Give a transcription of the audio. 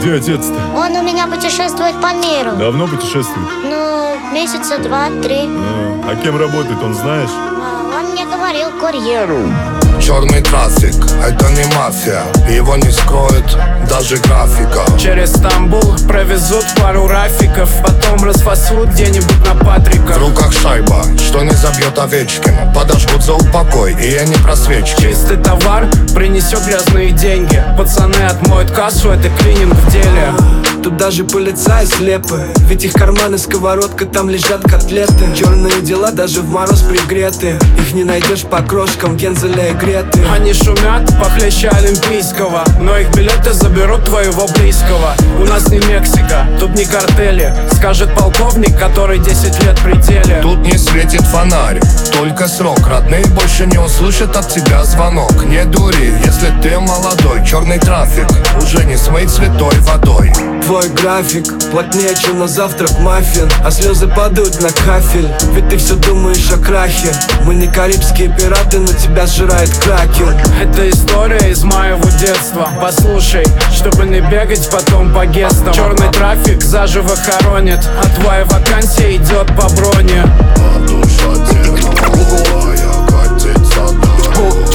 Где отец-то? Он у меня путешествует по миру. Давно путешествует? Ну, месяца 2-3. А кем работает, он знаешь? Он мне говорил, курьером. Черный трафик, это не мафия, его не скроет даже графика. Через Стамбул провезут пару рафиков, потом расфасуют где-нибудь на Патрика. В руках шайба, что не забьет Овечкина. Подожгут за упокой, и я не про свечки. Чистый товар принесет грязные деньги. Пацаны отмоют кассу, это клининг в деле. Тут даже полицаи слепы, ведь их карманы сковородка, там лежат котлеты. Черные дела даже в мороз пригреты, их не найдешь по крошкам Гензеля и Греты. Они шумят похлеще олимпийского, но их билеты заберут твоего близкого. У нас не Мексика, тут не картели, скажет полковник, который 10 лет при деле. Тут не светит фонарь, только срок. Родные больше не услышат от тебя звонок. Не дури, если ты молодой. Черный трафик уже не смыть святой водой. Твой график плотнее, чем на завтрак маффин, а слезы падают на кафель, ведь ты все думаешь о крахе. Мы не карибские пираты, но тебя сжирает кракен. Это история из моего детства. Послушай, чтобы не бегать потом по гестам. Черный трафик заживо хоронит, а твоя вакансия идет по броне. А душа тела, катится